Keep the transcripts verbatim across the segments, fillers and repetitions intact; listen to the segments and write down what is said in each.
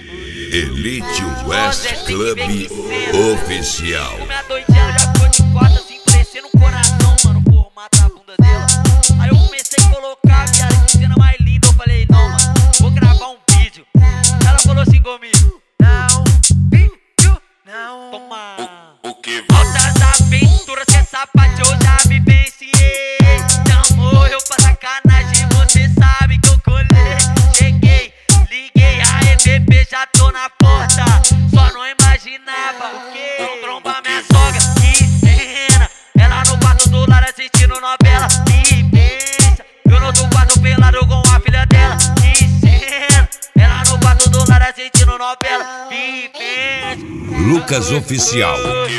Elite West Club Oficial. Minha doidinha já ficou de costas, assim, parecendo um coração, mano, por matar a bunda dela. Aí eu comecei a colocar a viagem de cena mais linda. Eu falei, não, mano, vou gravar um vídeo. Ela falou assim comigo: não, vídeo, não. Toma. O, o que Altas aventuras, cê sapato, eu já vivenciei. Chamou eu pra sacanagem, você sabe que eu colei. Cheguei, liguei, aê bebê, já tô na porta. Só não imaginava o que eu trombar minha sogra. Que cena, ela no quarto do lado assistindo novela. Que pensa, eu no outro quarto pelado com a filha dela. Que cena, ela no quarto do lado assistindo novela. Que pensa, Lucas Oficial.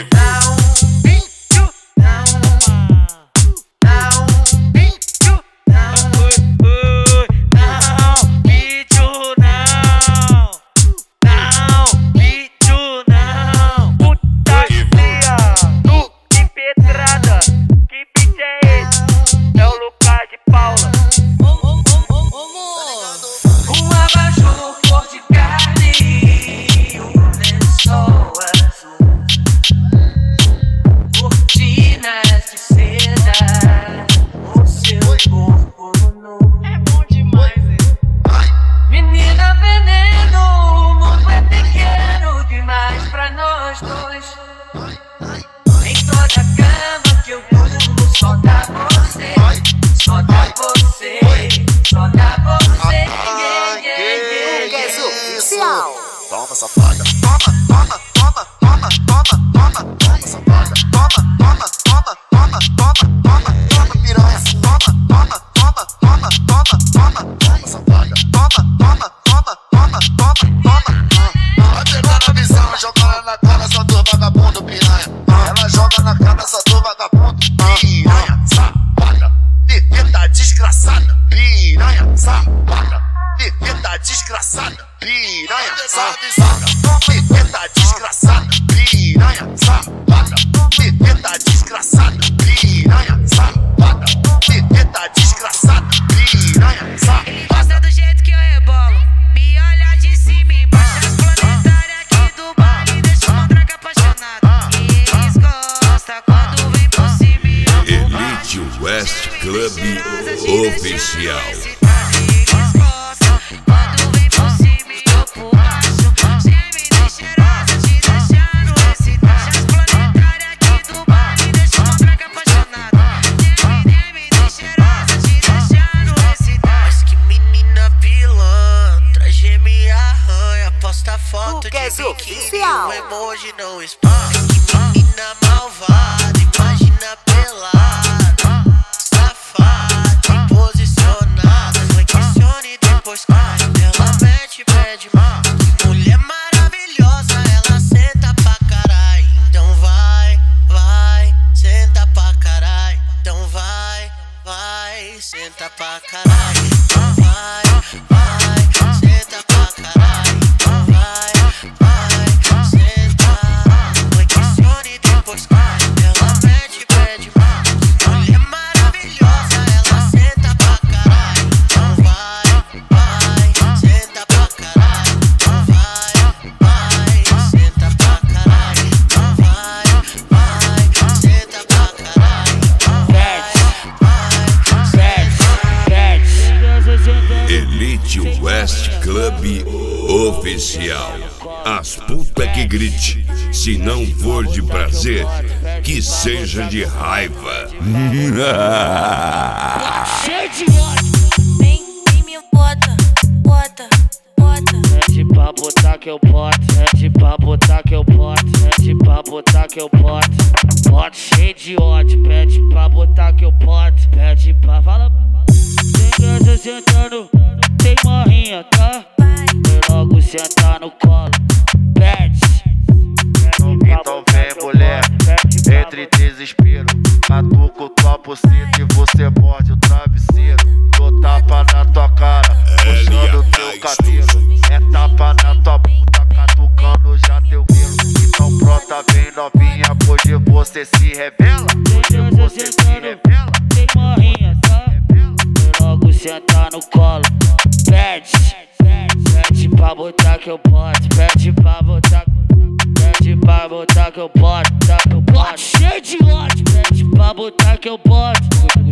Toma, safada. Toma, toma, toma, toma, toma, toma, toma, safada. Toma, toma, toma, toma, toma, toma, toma, piranha. Toma, toma, toma, toma, toma, toma, toma, safada. Toma, toma, toma, toma, toma, toma. Vai pegar a visão, joga ela na cara, só do vagabundo, piranha. Ela joga na cara, só do vagabundo, piranha, safada. Bebida desgraçada, piranha, safada. Bebida desgraçada, piranha, safada. Bebida desgraçada, piranha, safada. Bebida desgraçada, piranha, safada. Bebida desgraçada, piranha, safada. Ele gosta do jeito que eu rebolo, me olha de cima e embaixo. As planetárias aqui do baile deixam uma draga apaixonada. E eles gostam quando vem por cima e eu vou Elite West Club Oficial. Foto de biquíni, o emoji não spam. Que menina malvada, imagina pelada, safada, posicionada. Flexione e depois cai, ela mete, pede mal. Que mulher maravilhosa, ela senta pra carai. Então vai, vai, senta pra carai. Então vai, vai, senta pra carai. Então vai, vai, senta pra carai. Elite West Club Oficial. As puta que grite. Se não for de prazer, que seja de raiva. Cheio de ódio. Vem, vem me bota, bota, bota. Pede pra botar que eu boto, pede pra botar que eu boto, pede pra botar que eu boto. Boto cheio de ódio, pede pra botar que eu boto, pede pra fala. Tem casa sentando, tem morrinha, tá? Vem logo sentar no colo, pede. Então vem, mulher, entre desespero. Catuca o tua buceta e você morde o travesseiro. Dou tapa na tua cara, puxando o teu cabelo. É tapa na tua puta, catucando já teu pelo. Então pronta, vem novinha, hoje você se revela. Hoje você se revela. Tem morrinha, tá? Vem logo sentar no colo, pede. Pede pra botar que eu boto, pede pra botar, pede pra botar que eu boto, tá que eu boto, cheio de ódio, pede pra botar que eu boto.